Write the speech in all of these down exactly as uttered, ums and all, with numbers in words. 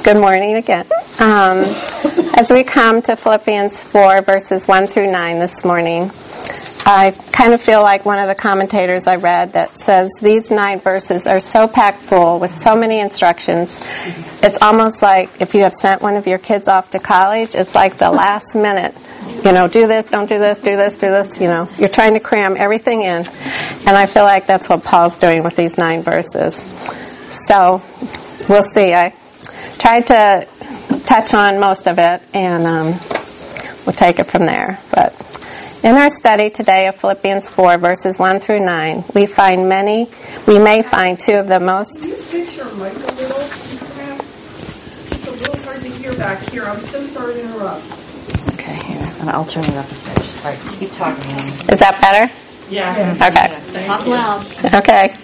Good morning again. Um, as we come to Philippians four, verses one through nine this morning, I kind of feel like one of the commentators I read that says these nine verses are so packed full with so many instructions. It's almost like if you have sent one of your kids off to college, it's like the last minute. You know, do this, don't do this, do this, do this, you know. You're trying to cram everything in. And I feel like that's what Paul's doing with these nine verses. So, we'll see. I tried to touch on most of it, and um, we'll take it from there. But in our study today of Philippians four, verses one through nine, we find many, we may find two of the most... Can you fix your mic a little? It's a little hard to hear back here. I'm so sorry to interrupt. Okay, here. I'll turn it up a stage. All right, keep talking. Is that better? Yeah. Okay. Talk loud. Okay.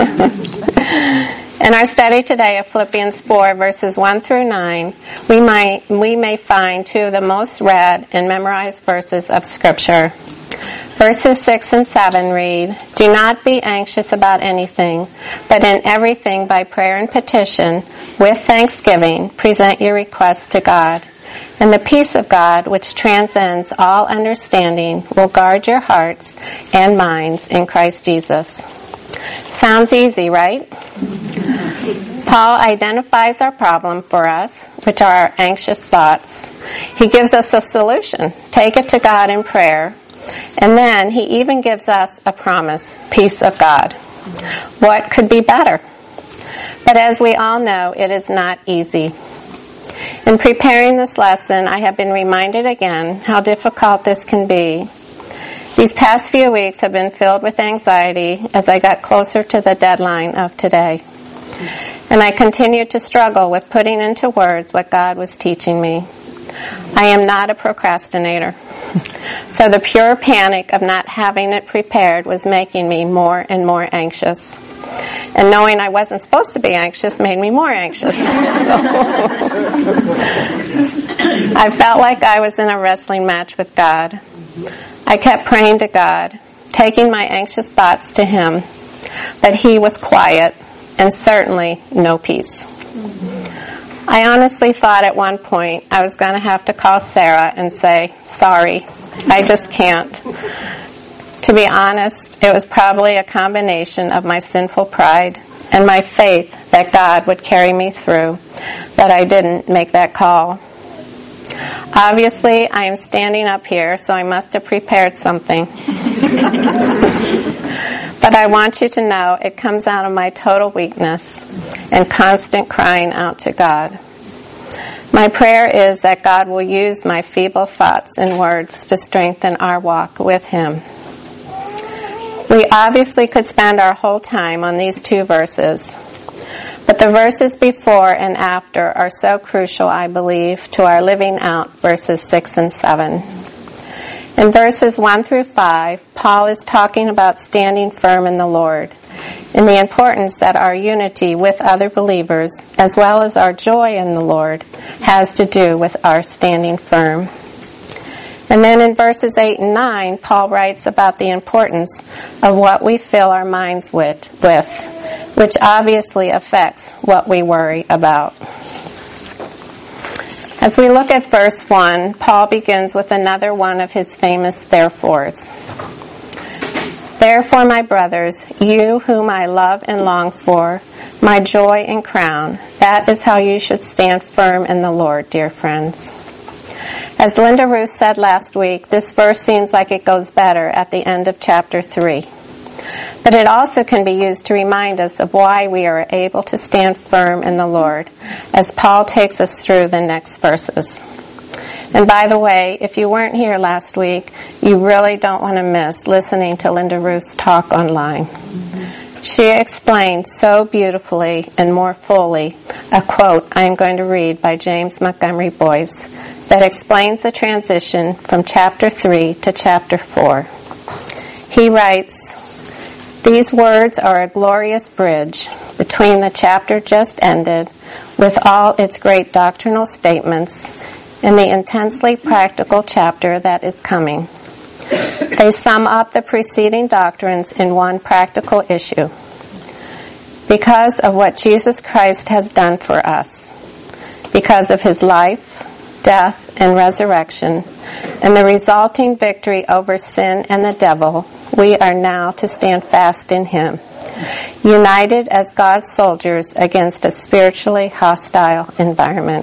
In our study today of Philippians four, verses one through nine, we might we may find two of the most read and memorized verses of Scripture. Verses six and seven read, "Do not be anxious about anything, but in everything by prayer and petition, with thanksgiving, present your requests to God. And the peace of God, which transcends all understanding, will guard your hearts and minds in Christ Jesus." Sounds easy, right? Paul identifies our problem for us, which are our anxious thoughts. He gives us a solution. Take it to God in prayer. And then he even gives us a promise, peace of God. What could be better? But as we all know, it is not easy. In preparing this lesson, I have been reminded again how difficult this can be. These past few weeks have been filled with anxiety as I got closer to the deadline of today. And I continued to struggle with putting into words what God was teaching me. I am not a procrastinator. So the pure panic of not having it prepared was making me more and more anxious. And knowing I wasn't supposed to be anxious made me more anxious. I felt like I was in a wrestling match with God. I kept praying to God, taking my anxious thoughts to Him, but He was quiet and certainly no peace. I honestly thought at one point I was going to have to call Sarah and say, "Sorry, I just can't." To be honest, it was probably a combination of my sinful pride and my faith that God would carry me through that I didn't make that call. Obviously, I am standing up here, so I must have prepared something. But I want you to know it comes out of my total weakness and constant crying out to God. My prayer is that God will use my feeble thoughts and words to strengthen our walk with Him. We obviously could spend our whole time on these two verses, but the verses before and after are so crucial, I believe, to our living out verses six and seven. In verses one through five, Paul is talking about standing firm in the Lord and the importance that our unity with other believers, as well as our joy in the Lord, has to do with our standing firm. And then in verses eight and nine, Paul writes about the importance of what we fill our minds with, with, which obviously affects what we worry about. As we look at verse one, Paul begins with another one of his famous therefores. "Therefore, my brothers, you whom I love and long for, my joy and crown, that is how you should stand firm in the Lord, dear friends." As Linda Ruth said last week, this verse seems like it goes better at the end of chapter three. But it also can be used to remind us of why we are able to stand firm in the Lord, as Paul takes us through the next verses. And by the way, if you weren't here last week, you really don't want to miss listening to Linda Ruth's talk online. She explained so beautifully and more fully a quote I am going to read by James Montgomery Boyce that explains the transition from chapter three to chapter four. He writes, "These words are a glorious bridge between the chapter just ended with all its great doctrinal statements and the intensely practical chapter that is coming. They sum up the preceding doctrines in one practical issue. Because of what Jesus Christ has done for us, because of his life, death, and resurrection, and the resulting victory over sin and the devil, we are now to stand fast in him, united as God's soldiers against a spiritually hostile environment.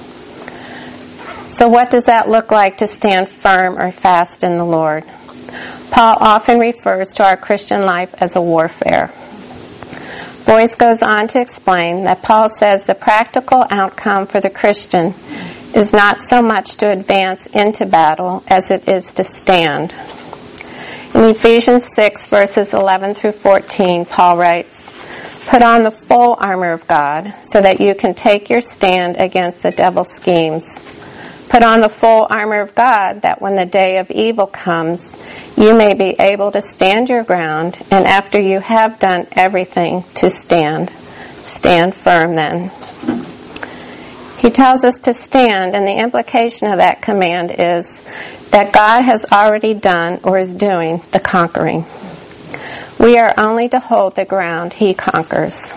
So what does that look like to stand firm or fast in the Lord? Paul often refers to our Christian life as a warfare. Boyce goes on to explain that Paul says the practical outcome for the Christian is not so much to advance into battle as it is to stand. In Ephesians six, verses eleven through fourteen, Paul writes, "Put on the full armor of God so that you can take your stand against the devil's schemes. Put on the full armor of God that when the day of evil comes, you may be able to stand your ground, and after you have done everything, to stand. Stand firm then." He tells us to stand, and the implication of that command is that God has already done or is doing the conquering. We are only to hold the ground he conquers.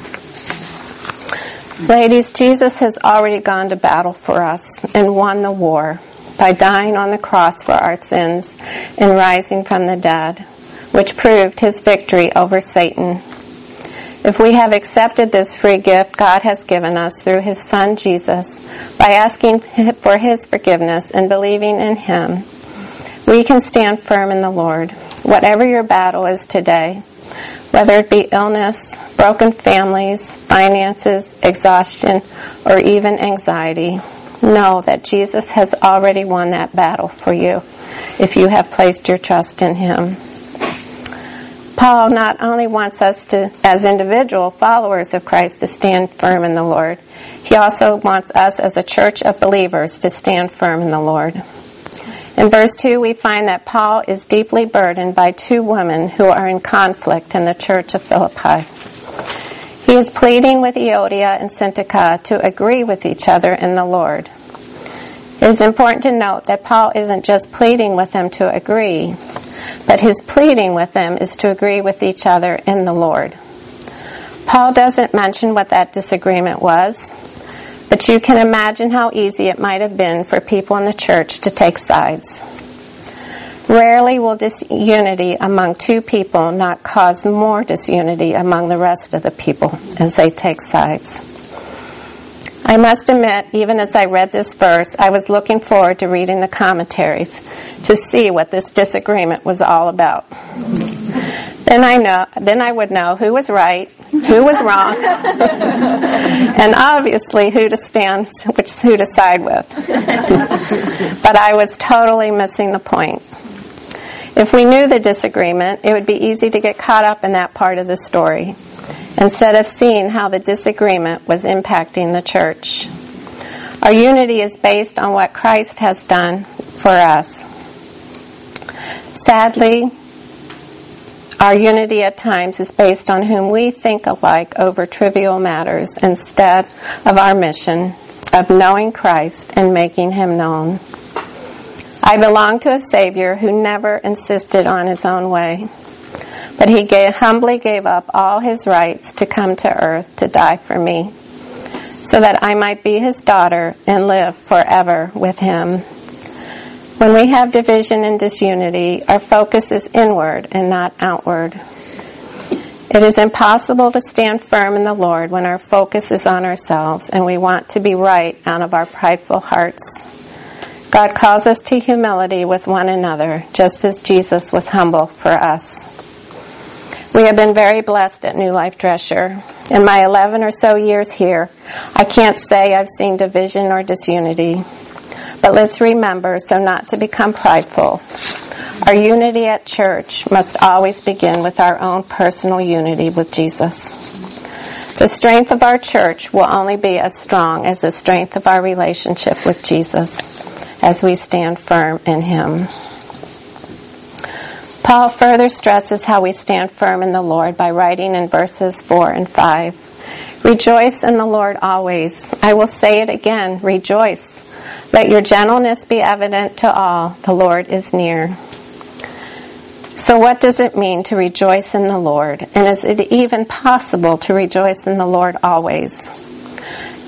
Ladies, Jesus has already gone to battle for us and won the war by dying on the cross for our sins and rising from the dead, which proved his victory over Satan. If we have accepted this free gift God has given us through his Son Jesus, by asking for his forgiveness and believing in him, we can stand firm in the Lord. Whatever your battle is today, whether it be illness, broken families, finances, exhaustion, or even anxiety, know that Jesus has already won that battle for you if you have placed your trust in him. Paul not only wants us to, as individual followers of Christ, to stand firm in the Lord, he also wants us as a church of believers to stand firm in the Lord. In verse two, we find that Paul is deeply burdened by two women who are in conflict in the church of Philippi. He is pleading with Euodia and Syntyche to agree with each other in the Lord. It is important to note that Paul isn't just pleading with them to agree, but his pleading with them is to agree with each other in the Lord. Paul doesn't mention what that disagreement was, but you can imagine how easy it might have been for people in the church to take sides. Rarely will disunity among two people not cause more disunity among the rest of the people as they take sides. I must admit, even as I read this verse, I was looking forward to reading the commentaries to see what this disagreement was all about. Then I know, then I would know who was right, who was wrong, and obviously who to stand, which who to side with. But I was totally missing the point. If we knew the disagreement, it would be easy to get caught up in that part of the story, instead of seeing how the disagreement was impacting the church. Our unity is based on what Christ has done for us. Sadly, our unity at times is based on whom we think alike over trivial matters instead of our mission of knowing Christ and making him known. I belong to a Savior who never insisted on his own way, but he gave, humbly gave up all his rights to come to earth to die for me, so that I might be his daughter and live forever with him. When we have division and disunity, our focus is inward and not outward. It is impossible to stand firm in the Lord when our focus is on ourselves and we want to be right out of our prideful hearts. God calls us to humility with one another, just as Jesus was humble for us. We have been very blessed at New Life Drescher. In my eleven or so years here, I can't say I've seen division or disunity. But let's remember, so not to become prideful, our unity at church must always begin with our own personal unity with Jesus. The strength of our church will only be as strong as the strength of our relationship with Jesus as we stand firm in him. Paul further stresses how we stand firm in the Lord by writing in verses four and five, "Rejoice in the Lord always. I will say it again, rejoice. Let your gentleness be evident to all. The Lord is near." So what does it mean to rejoice in the Lord? And is it even possible to rejoice in the Lord always?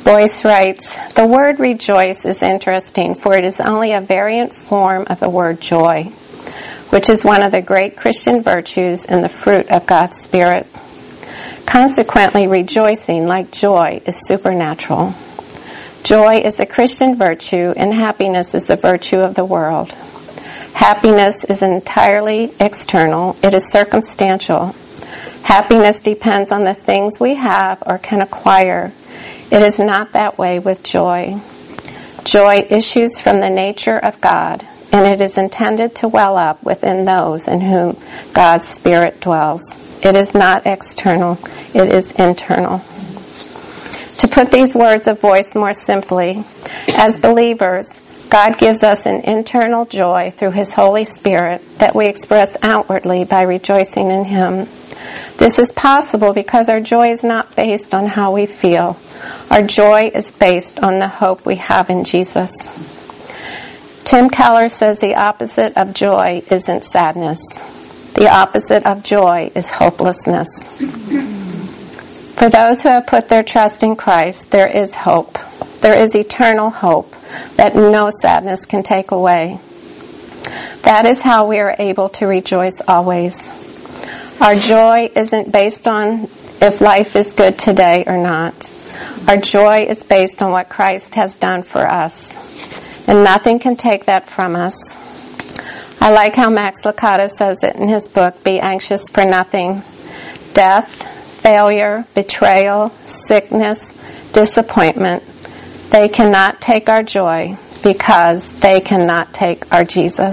Boyce writes, "The word rejoice is interesting, for it is only a variant form of the word joy, which is one of the great Christian virtues and the fruit of God's Spirit. Consequently, rejoicing, like joy, is supernatural. Joy is a Christian virtue, and happiness is the virtue of the world. Happiness is entirely external. It is circumstantial. Happiness depends on the things we have or can acquire. It is not that way with joy. Joy issues from the nature of God, and it is intended to well up within those in whom God's Spirit dwells. It is not external. It is internal." To put these words of Boyce more simply, as believers, God gives us an internal joy through His Holy Spirit that we express outwardly by rejoicing in Him. This is possible because our joy is not based on how we feel. Our joy is based on the hope we have in Jesus. Tim Keller says the opposite of joy isn't sadness. The opposite of joy is hopelessness. For those who have put their trust in Christ, there is hope. There is eternal hope that no sadness can take away. That is how we are able to rejoice always. Our joy isn't based on if life is good today or not. Our joy is based on what Christ has done for us, and nothing can take that from us. I like how Max Lucado says it in his book, Be Anxious for Nothing. Death, failure, betrayal, sickness, disappointment, they cannot take our joy because they cannot take our Jesus.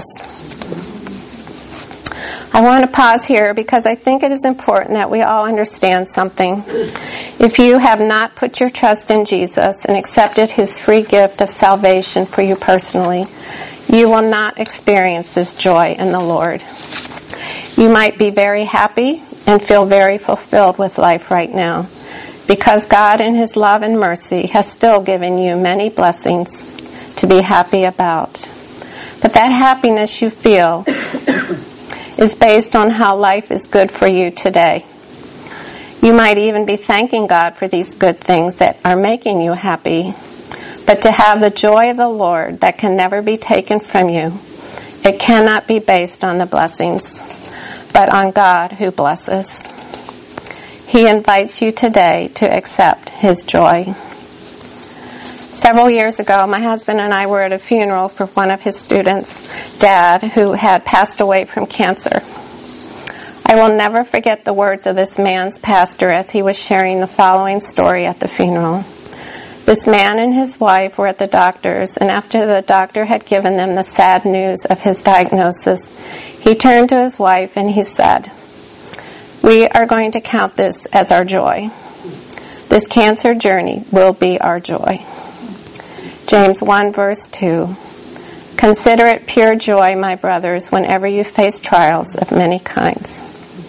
I want to pause here because I think it is important that we all understand something. If you have not put your trust in Jesus and accepted His free gift of salvation for you personally, you will not experience this joy in the Lord. You might be very happy and feel very fulfilled with life right now because God in His love and mercy has still given you many blessings to be happy about. But that happiness you feel is based on how life is good for you today. You might even be thanking God for these good things that are making you happy. But to have the joy of the Lord that can never be taken from you, it cannot be based on the blessings, but on God who blesses. He invites you today to accept His joy. Several years ago, my husband and I were at a funeral for one of his students' dad who had passed away from cancer. I will never forget the words of this man's pastor as he was sharing the following story at the funeral. This man and his wife were at the doctor's, and after the doctor had given them the sad news of his diagnosis, he turned to his wife and he said, "We are going to count this as our joy. This cancer journey will be our joy." James one verse two, "Consider it pure joy, my brothers, whenever you face trials of many kinds."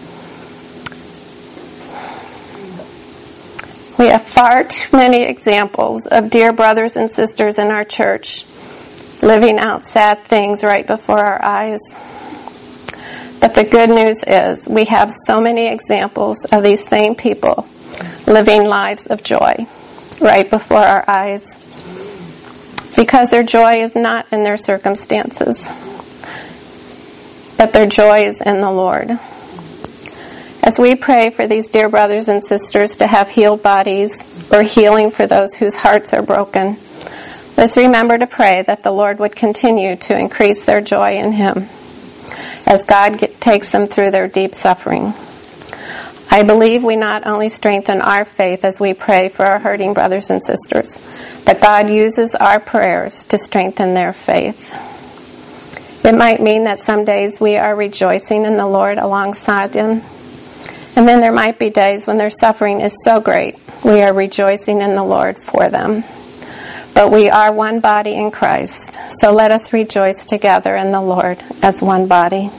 We have far too many examples of dear brothers and sisters in our church living out sad things right before our eyes. But the good news is we have so many examples of these same people living lives of joy right before our eyes, because their joy is not in their circumstances, but their joy is in the Lord. As we pray for these dear brothers and sisters to have healed bodies or healing for those whose hearts are broken, let's remember to pray that the Lord would continue to increase their joy in Him as God get, takes them through their deep suffering. I believe we not only strengthen our faith as we pray for our hurting brothers and sisters, but God uses our prayers to strengthen their faith. It might mean that some days we are rejoicing in the Lord alongside them, and then there might be days when their suffering is so great we are rejoicing in the Lord for them. But we are one body in Christ, so let us rejoice together in the Lord as one body.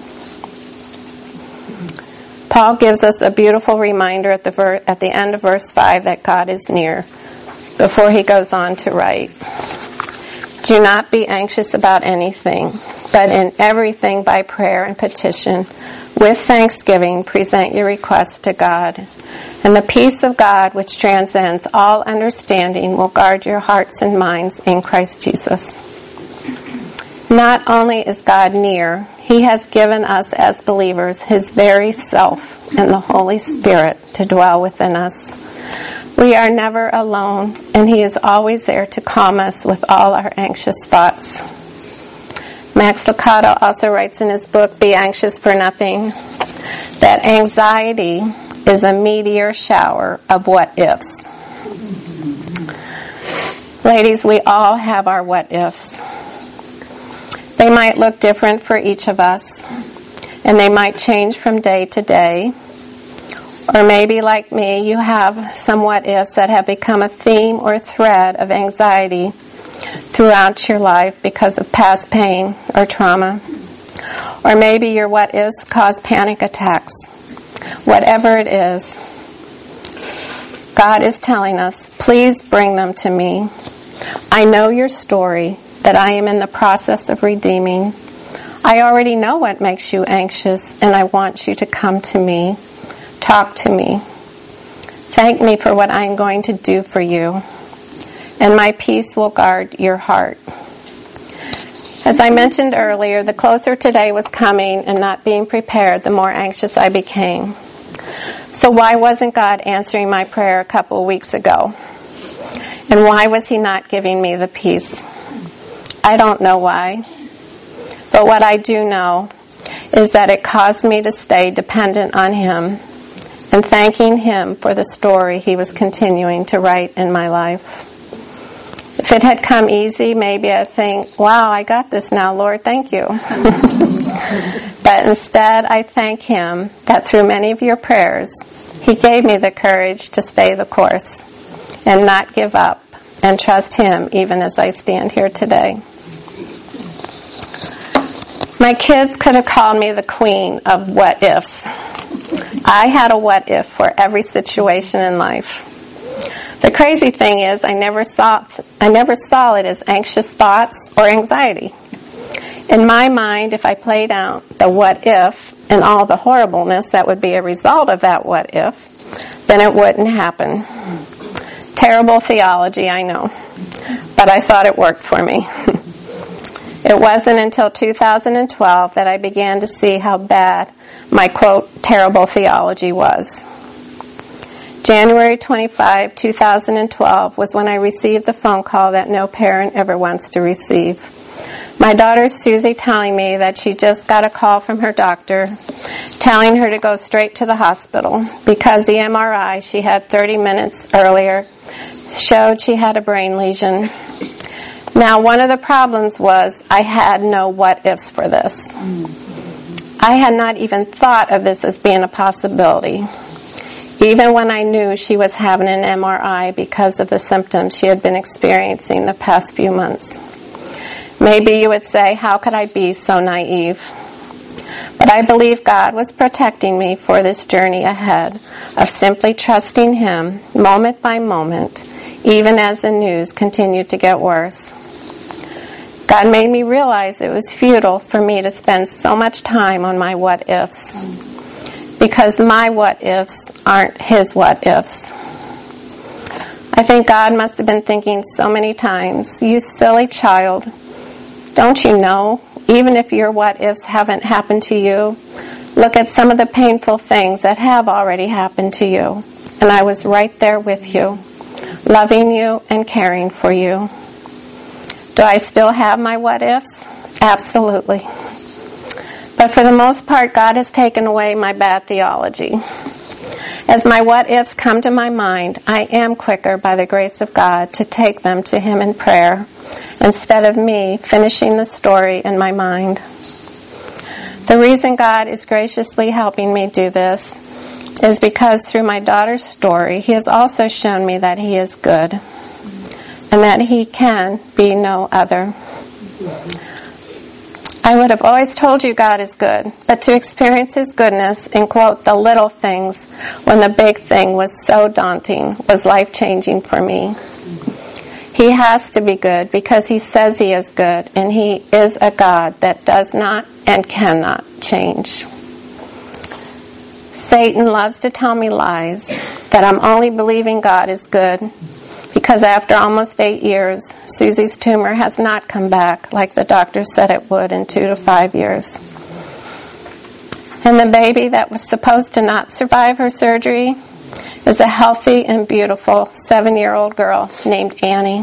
Paul gives us a beautiful reminder at the ver- at the end of verse five that God is near, before he goes on to write, "Do not be anxious about anything, but in everything by prayer and petition, with thanksgiving present your requests to God. And the peace of God, which transcends all understanding, will guard your hearts and minds in Christ Jesus. Not only is God near, He has given us as believers His very self and the Holy Spirit to dwell within us. We are never alone, and He is always there to calm us with all our anxious thoughts. Max Lucado also writes in his book, Be Anxious for Nothing, that anxiety is a meteor shower of what-ifs. Ladies, we all have our what-ifs. They might look different for each of us, and they might change from day to day. Or maybe, like me, you have some what-ifs that have become a theme or thread of anxiety throughout your life because of past pain or trauma. Or maybe your what-ifs cause panic attacks. Whatever it is, God is telling us, please bring them to me. I know your story that I am in the process of redeeming. I already know what makes you anxious, and I want you to come to me. Talk to me. Thank me for what I am going to do for you, and my peace will guard your heart. As I mentioned earlier, the closer today was coming and not being prepared, the more anxious I became. So why wasn't God answering my prayer a couple of weeks ago? And why was He not giving me the peace? I don't know why. But what I do know is that it caused me to stay dependent on Him and thanking Him for the story He was continuing to write in my life. If it had come easy, maybe I'd think, wow, I got this now, Lord, thank you. But instead, I thank Him that through many of your prayers, He gave me the courage to stay the course and not give up and trust Him even as I stand here today. My kids could have called me the queen of what-ifs. I had a what-if for every situation in life. The crazy thing is, I never saw I never saw it as anxious thoughts or anxiety. In my mind, if I played out the what-if and all the horribleness that would be a result of that what-if, then it wouldn't happen. Terrible theology, I know, but I thought it worked for me. It wasn't until two thousand twelve that I began to see how bad my, quote, terrible theology was. January twenty-fifth, two thousand twelve was when I received the phone call that no parent ever wants to receive. My daughter Susie telling me that she just got a call from her doctor telling her to go straight to the hospital because the M R I she had thirty minutes earlier showed she had a brain lesion. Now, one of the problems was I had no what-ifs for this. I had not even thought of this as being a possibility, even when I knew she was having an M R I because of the symptoms she had been experiencing the past few months. Maybe you would say, how could I be so naive? But I believe God was protecting me for this journey ahead of simply trusting Him moment by moment, even as the news continued to get worse. God made me realize it was futile for me to spend so much time on my what-ifs, because my what-ifs aren't His what-ifs. I think God must have been thinking so many times, you silly child, don't you know, even if your what-ifs haven't happened to you, look at some of the painful things that have already happened to you. And I was right there with you, loving you and caring for you. Do I still have my what-ifs? Absolutely. But for the most part, God has taken away my bad theology. As my what-ifs come to my mind, I am quicker by the grace of God to take them to Him in prayer, instead of me finishing the story in my mind. The reason God is graciously helping me do this is because through my daughter's story, He has also shown me that He is good, and that He can be no other. I would have always told you God is good, but to experience His goodness and quote the little things when the big thing was so daunting was life-changing for me. He has to be good because He says He is good, and He is a God that does not and cannot change. Satan loves to tell me lies, that I'm only believing God is good, because after almost eight years, Susie's tumor has not come back like the doctor said it would in two to five years. And the baby that was supposed to not survive her surgery is a healthy and beautiful seven-year-old girl named Annie.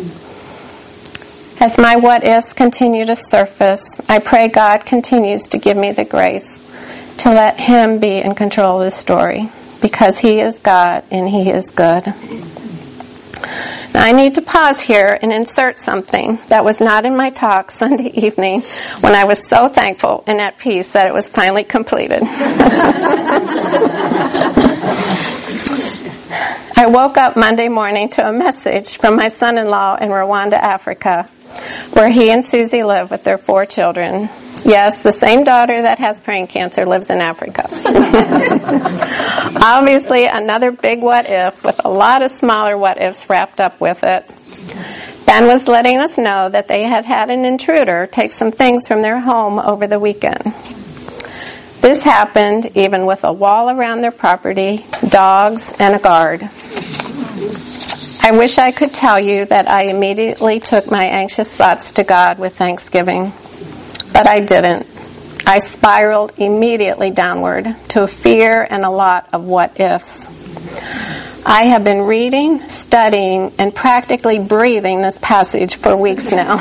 As my what-ifs continue to surface, I pray God continues to give me the grace to let Him be in control of the story, because He is God and He is good. Now, I need to pause here and insert something that was not in my talk Sunday evening when I was so thankful and at peace that it was finally completed. I woke up Monday morning to a message from my son-in-law in Rwanda, Africa, where he and Susie live with their four children. Yes, the same daughter that has brain cancer lives in Africa. Obviously, another big what-if with a lot of smaller what-ifs wrapped up with it. Ben was letting us know that they had had an intruder take some things from their home over the weekend. This happened even with a wall around their property, dogs, and a guard. I wish I could tell you that I immediately took my anxious thoughts to God with thanksgiving, but I didn't. I spiraled immediately downward to a fear and a lot of what-ifs. I have been reading, studying, and practically breathing this passage for weeks now.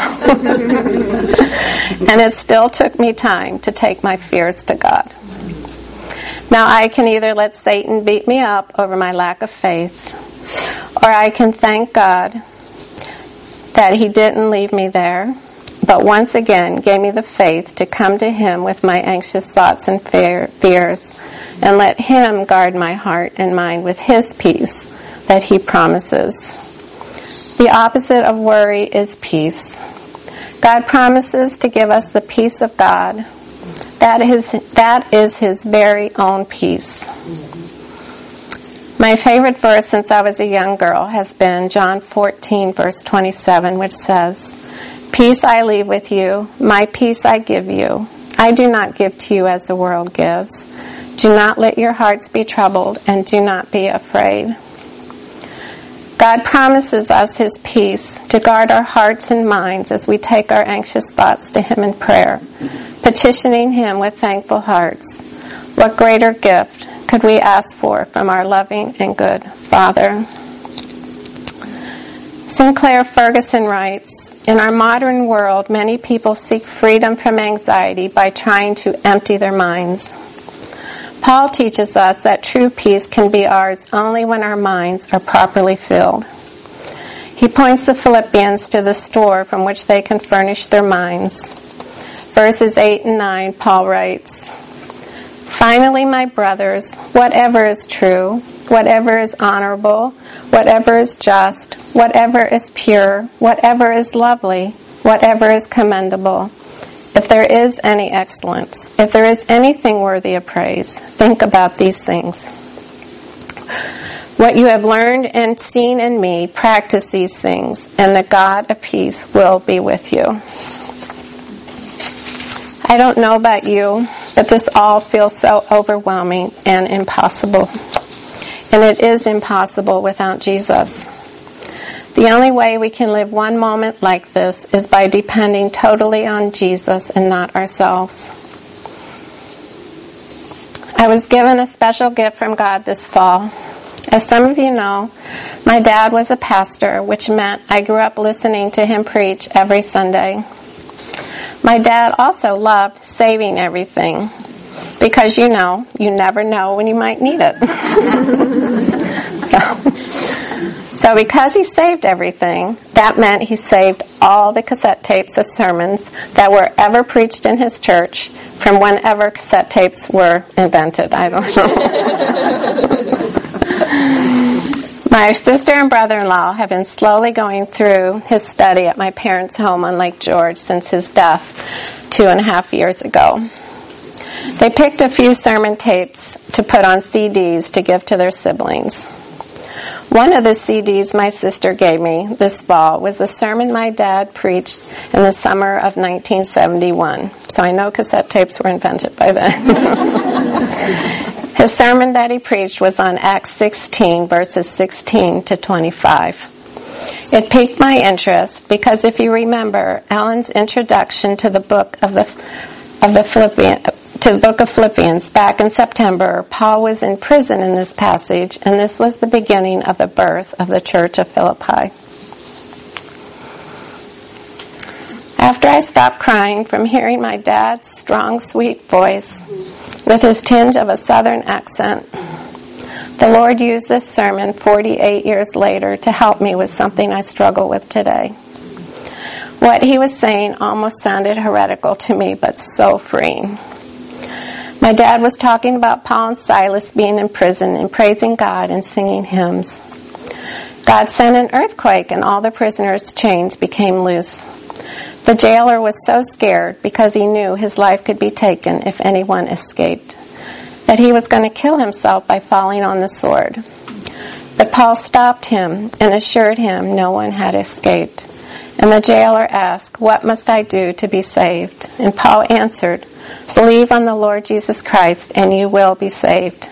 And it still took me time to take my fears to God. Now I can either let Satan beat me up over my lack of faith, or I can thank God that He didn't leave me there, but once again gave me the faith to come to Him with my anxious thoughts and fear, fears, and let Him guard my heart and mind with His peace that He promises. The opposite of worry is peace. God promises to give us the peace of God. That is, that is His very own peace. My favorite verse since I was a young girl has been John fourteen, verse twenty-seven, which says, "Peace I leave with you, my peace I give you. I do not give to you as the world gives. Do not let your hearts be troubled, and do not be afraid." God promises us His peace to guard our hearts and minds as we take our anxious thoughts to Him in prayer, petitioning Him with thankful hearts. What greater gift could we ask for from our loving and good Father? Sinclair Ferguson writes, "In our modern world, many people seek freedom from anxiety by trying to empty their minds. Paul teaches us that true peace can be ours only when our minds are properly filled. He points the Philippians to the store from which they can furnish their minds. Verses eight and nine, Paul writes, "Finally, my brothers, whatever is true, whatever is honorable, whatever is just, whatever is pure, whatever is lovely, whatever is commendable, if there is any excellence, if there is anything worthy of praise, think about these things. What you have learned and seen in me, practice these things, and the God of peace will be with you." I don't know about you, but this all feels so overwhelming and impossible. And it is impossible without Jesus. The only way we can live one moment like this is by depending totally on Jesus and not ourselves. I was given a special gift from God this fall. As some of you know, my dad was a pastor, which meant I grew up listening to him preach every Sunday. My dad also loved saving everything, because you know, you never know when you might need it. so, so because he saved everything, that meant he saved all the cassette tapes of sermons that were ever preached in his church from whenever cassette tapes were invented. I don't know. My sister and brother-in-law have been slowly going through his study at my parents' home on Lake George since his death two and a half years ago. They picked a few sermon tapes to put on C Ds to give to their siblings. One of the C Ds my sister gave me this fall was a sermon my dad preached in the summer of nineteen seventy-one. So I know cassette tapes were invented by then. His sermon that he preached was on Acts sixteen, verses sixteen to twenty-five. It piqued my interest because if you remember Alan's introduction to the book of the of the Philippians, to the book of Philippians back in September, Paul was in prison in this passage, and this was the beginning of the birth of the church of Philippi. After I stopped crying from hearing my dad's strong, sweet voice with his tinge of a southern accent, the Lord used this sermon forty-eight years later to help me with something I struggle with today. What he was saying almost sounded heretical to me, but so freeing. My dad was talking about Paul and Silas being in prison and praising God and singing hymns. God sent an earthquake and all the prisoners' chains became loose. The jailer was so scared because he knew his life could be taken if anyone escaped, that he was going to kill himself by falling on the sword. But Paul stopped him and assured him no one had escaped. And the jailer asked, "What must I do to be saved?" And Paul answered, "Believe on the Lord Jesus Christ and you will be saved."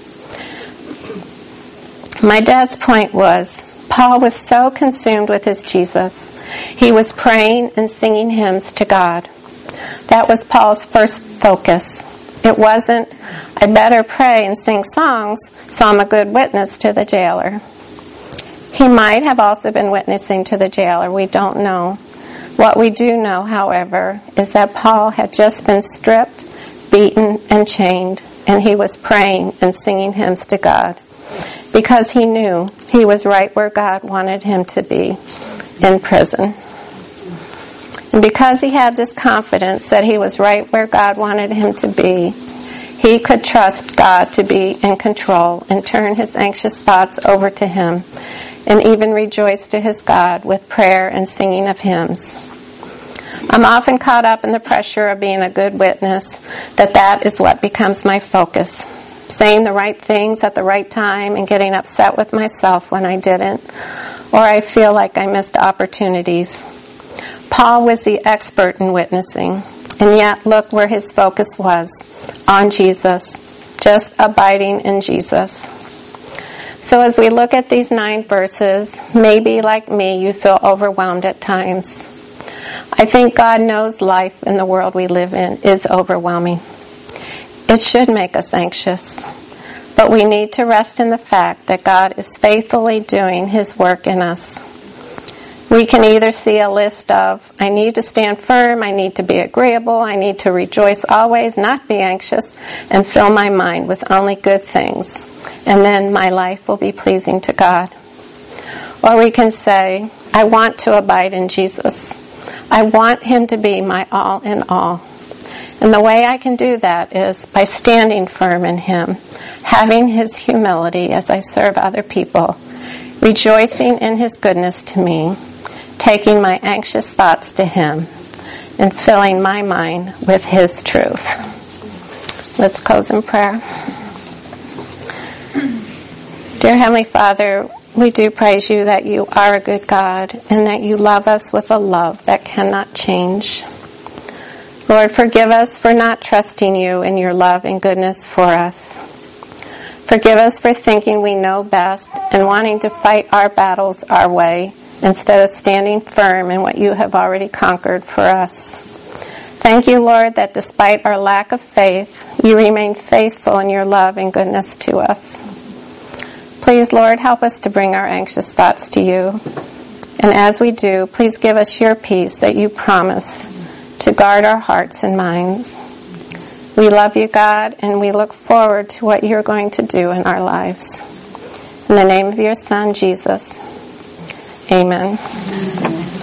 My dad's point was, Paul was so consumed with his Jesus. He was praying and singing hymns to God. That was Paul's first focus. It wasn't, I better pray and sing songs so I'm a good witness to the jailer. He might have also been witnessing to the jailer. We don't know. What we do know, however, is that Paul had just been stripped, beaten, and chained, and he was praying and singing hymns to God because he knew he was right where God wanted him to be, in prison. And because he had this confidence that he was right where God wanted him to be, he could trust God to be in control and turn his anxious thoughts over to him and even rejoice to his God with prayer and singing of hymns. I'm often caught up in the pressure of being a good witness, that that is what becomes my focus. Saying the right things at the right time and getting upset with myself when I didn't, or I feel like I missed opportunities. Paul was the expert in witnessing, and yet look where his focus was, on Jesus, just abiding in Jesus. So as we look at these nine verses, maybe like me, you feel overwhelmed at times. I think God knows life in the world we live in is overwhelming. It should make us anxious. But we need to rest in the fact that God is faithfully doing his work in us. We can either see a list of, I need to stand firm, I need to be agreeable, I need to rejoice always, not be anxious, and fill my mind with only good things. And then my life will be pleasing to God. Or we can say, I want to abide in Jesus. I want him to be my all in all. And the way I can do that is by standing firm in him, having his humility as I serve other people, rejoicing in his goodness to me, taking my anxious thoughts to him, and filling my mind with his truth. Let's close in prayer. Dear Heavenly Father, we do praise you that you are a good God and that you love us with a love that cannot change. Lord, forgive us for not trusting you in your love and goodness for us. Forgive us for thinking we know best and wanting to fight our battles our way instead of standing firm in what you have already conquered for us. Thank you, Lord, that despite our lack of faith, you remain faithful in your love and goodness to us. Please, Lord, help us to bring our anxious thoughts to you. And as we do, please give us your peace that you promise to guard our hearts and minds. We love you, God, and we look forward to what you're going to do in our lives. In the name of your Son, Jesus, amen.